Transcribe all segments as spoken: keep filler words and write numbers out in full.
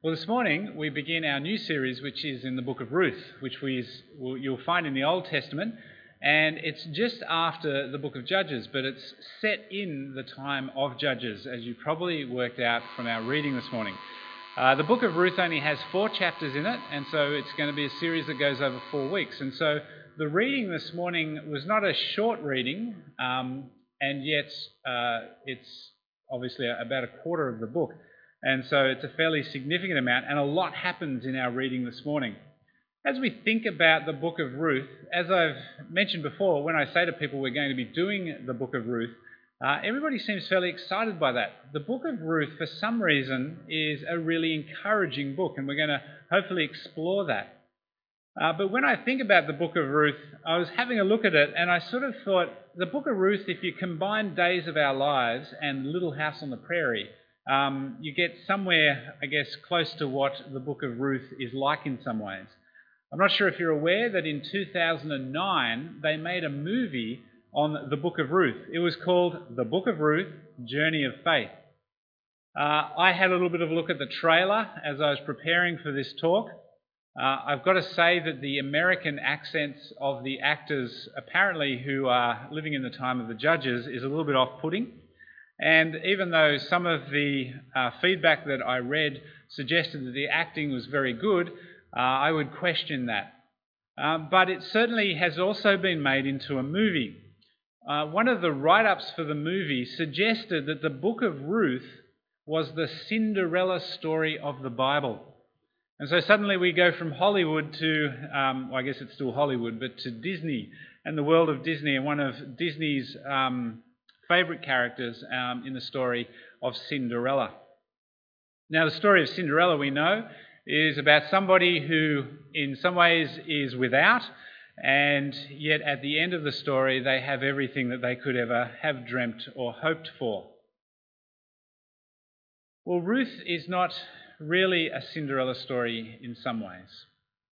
Well, this morning we begin our new series, which is in the book of Ruth, which we is, will, you'll find in the Old Testament, and it's just after the book of Judges, but it's set in the time of Judges, as you probably worked out from our reading this morning. Uh, the book of Ruth only has four chapters in it, and so it's going to be a series that goes over four weeks. And so the reading this morning was not a short reading, um, and yet uh, it's obviously about a quarter of the book. And so it's a fairly significant amount, and a lot happens in our reading this morning. As we think about the book of Ruth, as I've mentioned before, when I say to people we're going to be doing the book of Ruth, uh, everybody seems fairly excited by that. The book of Ruth, for some reason, is a really encouraging book, and we're going to hopefully explore that. Uh, but when I think about the book of Ruth, I was having a look at it, and I sort of thought, the book of Ruth, if you combine Days of Our Lives and Little House on the Prairie, Um, you get somewhere, I guess, close to what the book of Ruth is like in some ways. I'm not sure if you're aware that in two thousand nine they made a movie on the book of Ruth. It was called The Book of Ruth, Journey of Faith. Uh, I had a little bit of a look at the trailer as I was preparing for this talk. Uh, I've got to say that the American accents of the actors, apparently who are living in the time of the Judges, is a little bit off-putting. And even though some of the uh, feedback that I read suggested that the acting was very good, uh, I would question that. Um, but it certainly has also been made into a movie. Uh, one of the write-ups for the movie suggested that the book of Ruth was the Cinderella story of the Bible. And so suddenly we go from Hollywood to, um, well, I guess it's still Hollywood, but to Disney and the world of Disney, and one of Disney's Um, favourite characters um, in the story of Cinderella. Now, the story of Cinderella, we know, is about somebody who in some ways is without, and yet at the end of the story they have everything that they could ever have dreamt or hoped for. Well, Ruth is not really a Cinderella story in some ways.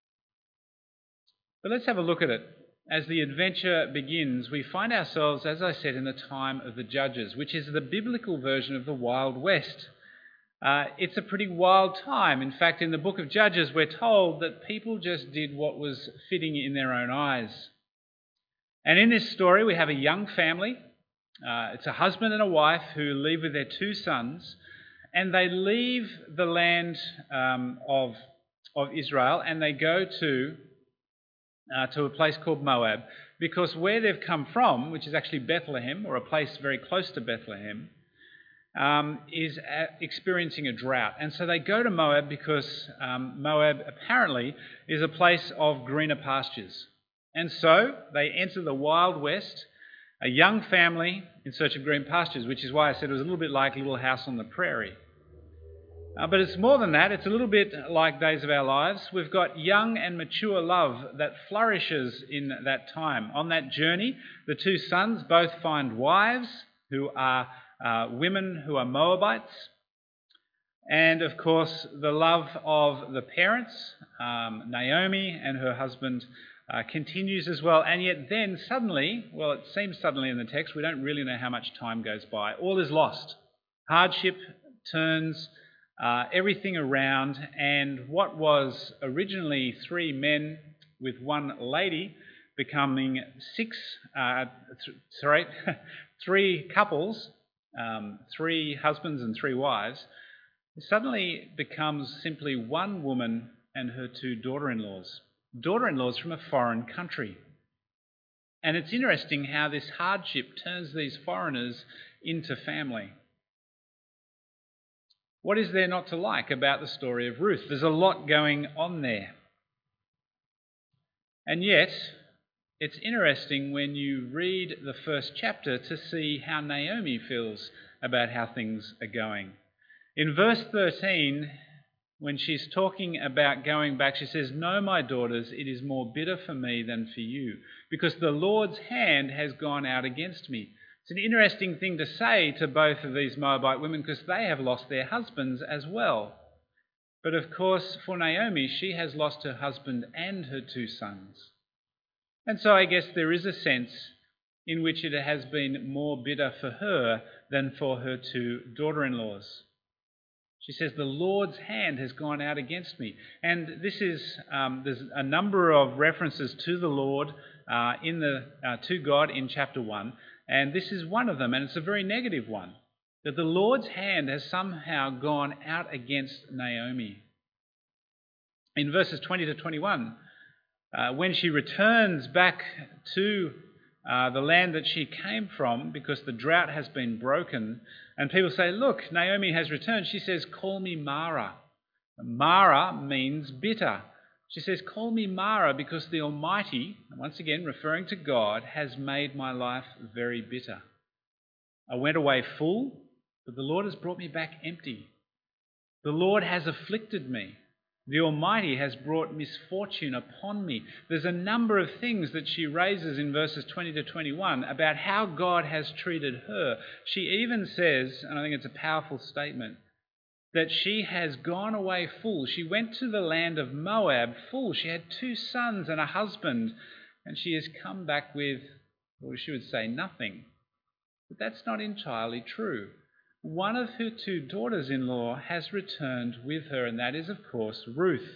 But let's have a look at it. As the adventure begins, we find ourselves, as I said, in the time of the Judges, which is the biblical version of the Wild West. Uh, it's a pretty wild time. In fact, in the book of Judges, we're told that people just did what was fitting in their own eyes. And in this story, we have a young family. Uh, it's a husband and a wife who leave with their two sons, and they leave the land um, of, of Israel, and they go to Uh, to a place called Moab, because where they've come from, which is actually Bethlehem, or a place very close to Bethlehem, um, is uh, experiencing a drought. And so they go to Moab because um, Moab apparently is a place of greener pastures. And so they enter the Wild West, a young family in search of green pastures, which is why I said it was a little bit like Little House on the Prairie. Uh, but it's more than that. It's a little bit like Days of Our Lives. We've got young and mature love that flourishes in that time. On that journey, the two sons both find wives who are uh, women who are Moabites. And, of course, the love of the parents, um, Naomi and her husband, uh, continues as well. And yet then suddenly, well, it seems suddenly in the text, we don't really know how much time goes by. All is lost. Hardship turns Uh, everything around, and what was originally three men with one lady becoming six, uh, th- sorry, three couples, um, three husbands and three wives, suddenly becomes simply one woman and her two daughter-in-laws. Daughter-in-laws from a foreign country. And it's interesting how this hardship turns these foreigners into family. What is there not to like about the story of Ruth? There's a lot going on there. And yet, it's interesting when you read the first chapter to see how Naomi feels about how things are going. In verse thirteen, when she's talking about going back, she says, "No, my daughters, it is more bitter for me than for you, because the Lord's hand has gone out against me." It's an interesting thing to say to both of these Moabite women because they have lost their husbands as well. But of course, for Naomi, she has lost her husband and her two sons. And so I guess there is a sense in which it has been more bitter for her than for her two daughter-in-laws. She says, the Lord's hand has gone out against me. And this is, um, there's a number of references to the Lord uh, in the uh, to God in chapter one. And this is one of them, and it's a very negative one. That the Lord's hand has somehow gone out against Naomi. In verses twenty to twenty-one, uh, when she returns back to uh, the land that she came from, because the drought has been broken, and people say, look, Naomi has returned, she says, call me Mara. Mara means bitter. She says, call me Mara, because the Almighty, once again referring to God, has made my life very bitter. I went away full, but the Lord has brought me back empty. The Lord has afflicted me. The Almighty has brought misfortune upon me. There's a number of things that she raises in verses twenty to twenty-one about how God has treated her. She even says, and I think it's a powerful statement, that she has gone away full. She went to the land of Moab full. She had two sons and a husband, and she has come back with, or she would say, nothing. But that's not entirely true. One of her two daughters-in-law has returned with her, and that is, of course, Ruth.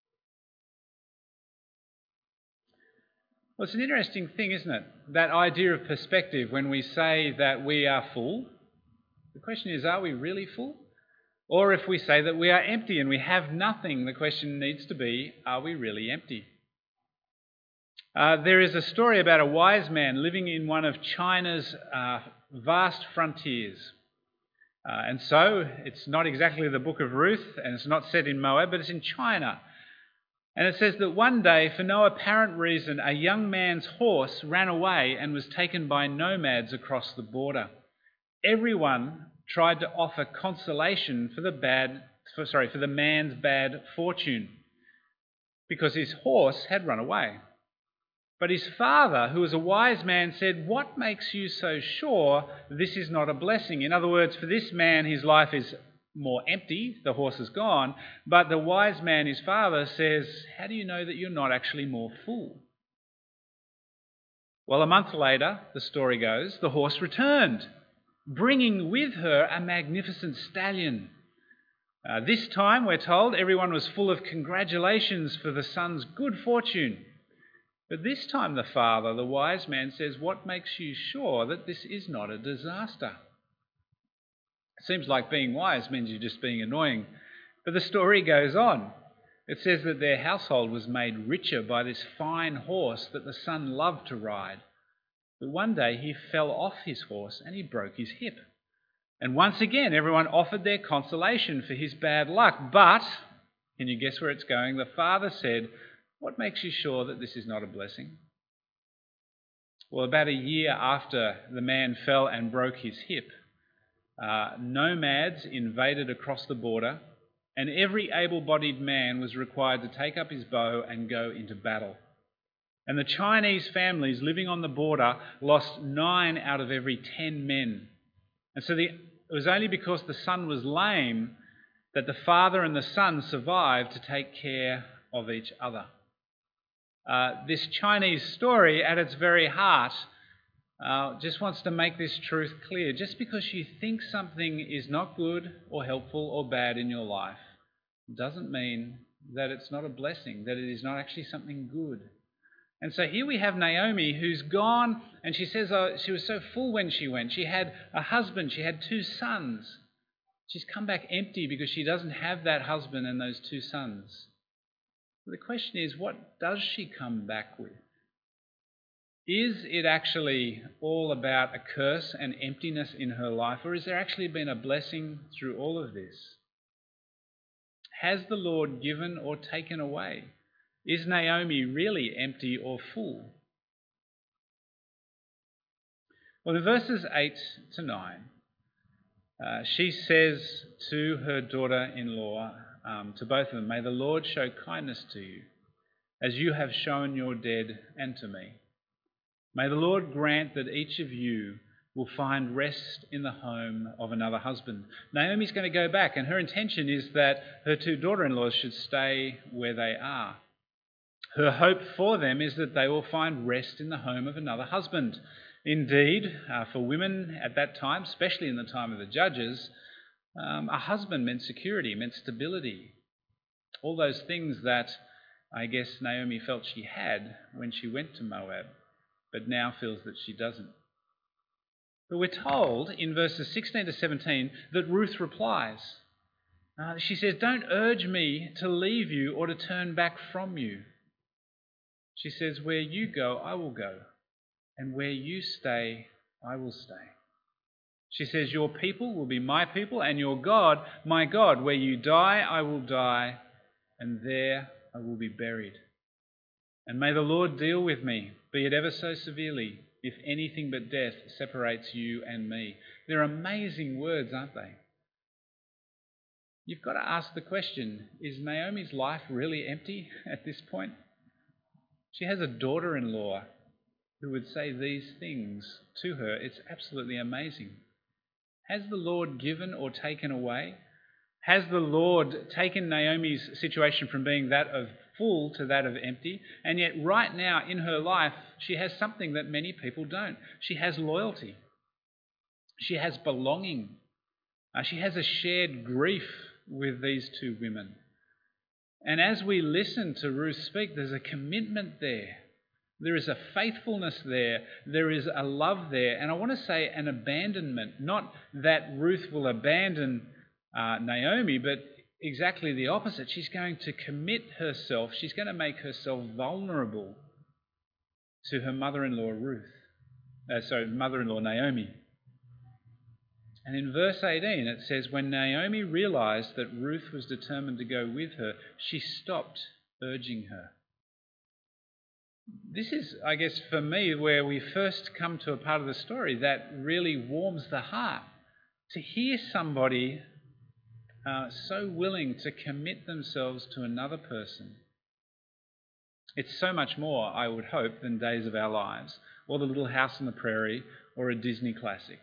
Well, it's an interesting thing, isn't it? That idea of perspective when we say that we are full. The question is, are we really full? Or if we say that we are empty and we have nothing, the question needs to be, are we really empty? Uh, there is a story about a wise man living in one of China's uh, vast frontiers. Uh, and so it's not exactly the book of Ruth, and it's not set in Moab, but it's in China. And it says that one day, for no apparent reason, a young man's horse ran away and was taken by nomads across the border. Everyone tried to offer consolation for the bad, for, sorry, for the man's bad fortune, because his horse had run away. But his father, who was a wise man, said, "What makes you so sure this is not a blessing?" In other words, for this man, his life is more empty, the horse is gone, but the wise man, his father, says, "How do you know that you're not actually more full?" Well, a month later, the story goes, the horse returned, bringing with her a magnificent stallion. Uh, this time, we're told, everyone was full of congratulations for the son's good fortune. But this time the father, the wise man, says, "What makes you sure that this is not a disaster?" It seems like being wise means you're just being annoying. But the story goes on. It says that their household was made richer by this fine horse that the son loved to ride. But one day he fell off his horse and he broke his hip. And once again everyone offered their consolation for his bad luck. But, can you guess where it's going? The father said, "What makes you sure that this is not a blessing?" Well, about a year after the man fell and broke his hip, uh, nomads invaded across the border, and every able-bodied man was required to take up his bow and go into battle. And the Chinese families living on the border lost nine out of every ten men. And so the, it was only because the son was lame that the father and the son survived to take care of each other. Uh, this Chinese story, at its very heart, uh, just wants to make this truth clear. Just because you think something is not good or helpful or bad in your life doesn't mean that it's not a blessing, that it is not actually something good. And so here we have Naomi, who's gone, and she says oh, she was so full when she went. She had a husband, she had two sons. She's come back empty because she doesn't have that husband and those two sons. The question is, what does she come back with? Is it actually all about a curse and emptiness in her life, or has there actually been a blessing through all of this? Has the Lord given or taken away? Is Naomi really empty or full? Well, in verses eight to nine, uh, she says to her daughter-in-law, Um, to both of them, "May the Lord show kindness to you, as you have shown your dead and to me. May the Lord grant that each of you will find rest in the home of another husband." Naomi's going to go back, and her intention is that her two daughter-in-laws should stay where they are. Her hope for them is that they will find rest in the home of another husband. Indeed, uh, for women at that time, especially in the time of the Judges, Um, a husband meant security, meant stability. All those things that I guess Naomi felt she had when she went to Moab, but now feels that she doesn't. But we're told in verses sixteen to seventeen that Ruth replies. Uh, she says, "Don't urge me to leave you or to turn back from you." She says, "Where you go, I will go, and where you stay, I will stay." She says, "Your people will be my people, and your God, my God. Where you die, I will die, and there I will be buried. And may the Lord deal with me, be it ever so severely, if anything but death separates you and me." They're amazing words, aren't they? You've got to ask the question, is Naomi's life really empty at this point? She has a daughter-in-law who would say these things to her. It's absolutely amazing. Has the Lord given or taken away? Has the Lord taken Naomi's situation from being that of full to that of empty? And yet right now in her life, she has something that many people don't. She has loyalty. She has belonging. Uh, she has a shared grief with these two women. And as we listen to Ruth speak, there's a commitment there. There is a faithfulness there. There is a love there. And I want to say an abandonment. Not that Ruth will abandon uh, Naomi, but exactly the opposite. She's going to commit herself. She's going to make herself vulnerable to her mother-in-law Ruth. Uh, sorry, mother-in-law Naomi. And in verse eighteen it says, "When Naomi realized that Ruth was determined to go with her, she stopped urging her." This is, I guess, for me, where we first come to a part of the story that really warms the heart. To hear somebody uh, so willing to commit themselves to another person. It's so much more, I would hope, than Days of Our Lives, or The Little House on the Prairie, or a Disney classic.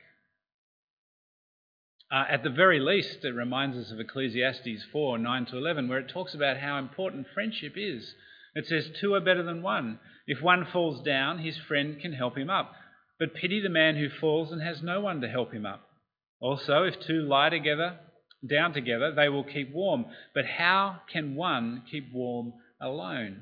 Uh, at the very least, it reminds us of Ecclesiastes four, nine to eleven, where it talks about how important friendship is. It says, "Two are better than one. If one falls down, his friend can help him up. But pity the man who falls and has no one to help him up. Also, if two lie together, down together, they will keep warm. But how can one keep warm alone?"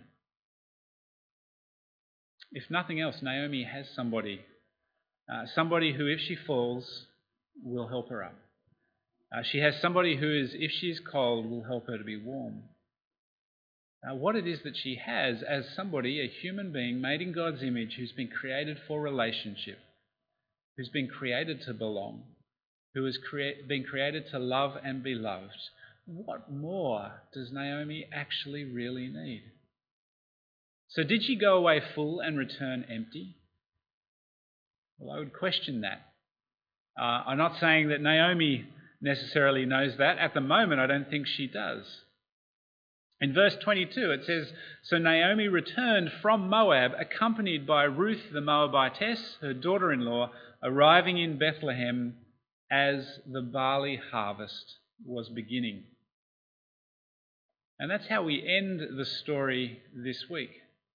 If nothing else, Naomi has somebody, uh, somebody who, if she falls, will help her up. Uh, she has somebody who is, if she's cold, will help her to be warm. Uh, what it is that she has as somebody, a human being made in God's image, who's been created for relationship, who's been created to belong, who has crea- been created to love and be loved. What more does Naomi actually really need? So did she go away full and return empty? Well, I would question that. Uh, I'm not saying that Naomi necessarily knows that. At the moment, I don't think she does. In verse twenty-two, it says, "So Naomi returned from Moab, accompanied by Ruth the Moabitess, her daughter-in-law, arriving in Bethlehem as the barley harvest was beginning." And that's how we end the story this week.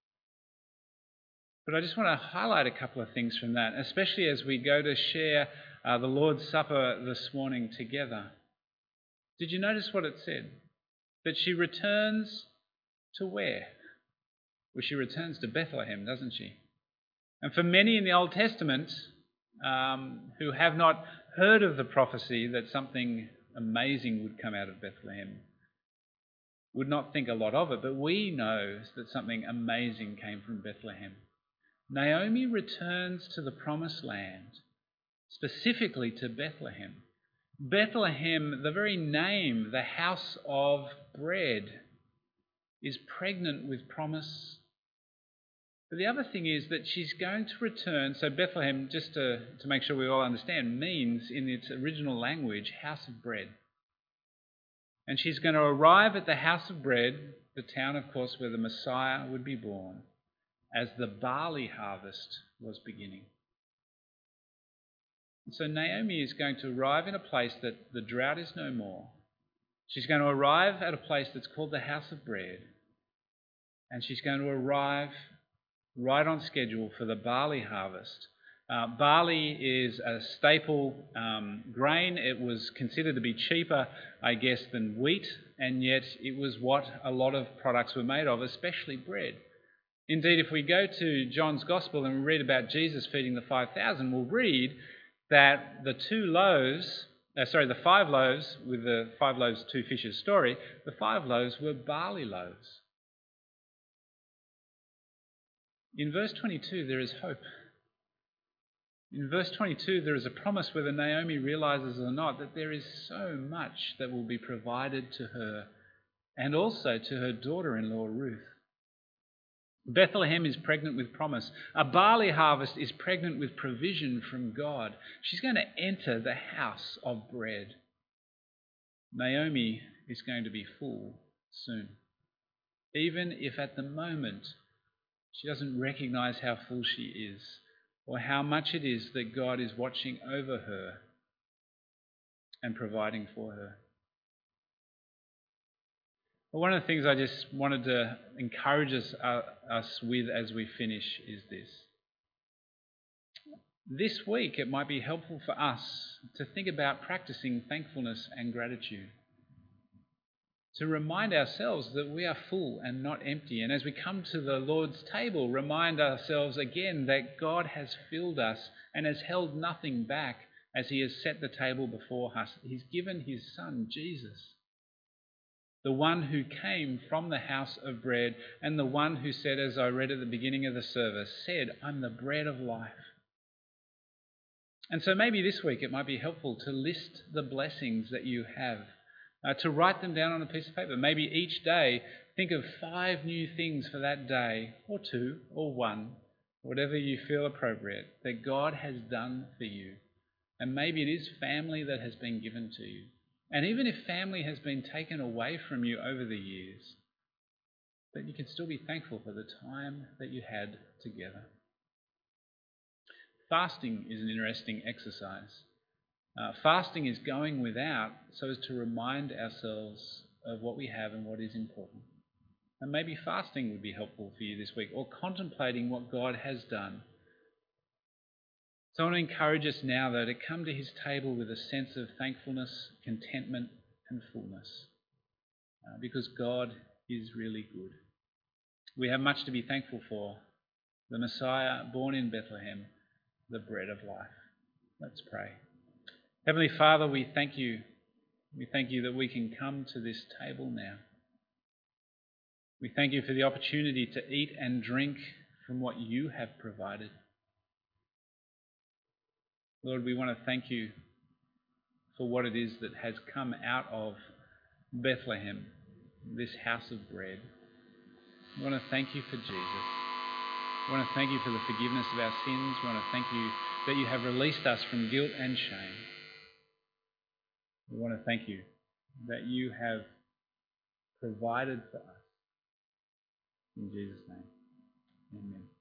But I just want to highlight a couple of things from that, especially as we go to share uh, the Lord's Supper this morning together. Did you notice what it said? That she returns to where? Well, she returns to Bethlehem, doesn't she? And for many in the Old Testament um, who have not heard of the prophecy that something amazing would come out of Bethlehem, would not think a lot of it, but we know that something amazing came from Bethlehem. Naomi returns to the promised land, specifically to Bethlehem. Bethlehem, the very name, the house of bread, is pregnant with promise. But the other thing is that she's going to return. So Bethlehem, just to, to make sure we all understand, means in its original language, house of bread. And she's going to arrive at the house of bread, the town, of course, where the Messiah would be born, as the barley harvest was beginning. And so Naomi is going to arrive in a place that the drought is no more. She's going to arrive at a place that's called the house of bread. And she's going to arrive right on schedule for the barley harvest, Uh, barley is a staple um, grain. It was considered to be cheaper, I guess, than wheat, and yet it was what a lot of products were made of, especially bread. Indeed, if we go to John's Gospel and we read about Jesus feeding the five thousand, we'll read that the two loaves, uh, sorry, the five loaves, with the five loaves, two fishes story, the five loaves were barley loaves. In verse twenty-two, there is hope. In verse twenty-two, there is a promise whether Naomi realizes or not that there is so much that will be provided to her and also to her daughter-in-law Ruth. Bethlehem is pregnant with promise. A barley harvest is pregnant with provision from God. She's going to enter the house of bread. Naomi is going to be full soon, even if at the moment she doesn't recognize how full she is, or how much it is that God is watching over her and providing for her. Well, one of the things I just wanted to encourage us, uh, us with as we finish is this. This week it might be helpful for us to think about practicing thankfulness and gratitude, to remind ourselves that we are full and not empty. And as we come to the Lord's table, remind ourselves again that God has filled us and has held nothing back as he has set the table before us. He's given his Son, Jesus, the one who came from the house of bread, and the one who said, as I read at the beginning of the service, said, I'm the bread of life. And so maybe this week it might be helpful to list the blessings that you have, uh, to write them down on a piece of paper. Maybe each day think of five new things for that day, or two, or one, whatever you feel appropriate, that God has done for you. And maybe it is family that has been given to you. And even if family has been taken away from you over the years, that you can still be thankful for the time that you had together. Fasting is an interesting exercise. Uh, fasting is going without so as to remind ourselves of what we have and what is important. And maybe fasting would be helpful for you this week, or contemplating what God has done. So I want to encourage us now, though, to come to his table with a sense of thankfulness, contentment, and fullness, uh, because God is really good. We have much to be thankful for. The Messiah born in Bethlehem, the bread of life. Let's pray. Heavenly Father, we thank you. We thank you that we can come to this table now. We thank you for the opportunity to eat and drink from what you have provided. Lord, we want to thank you for what it is that has come out of Bethlehem, this house of bread. We want to thank you for Jesus. We want to thank you for the forgiveness of our sins. We want to thank you that you have released us from guilt and shame. We want to thank you that you have provided for us. In Jesus' name, amen.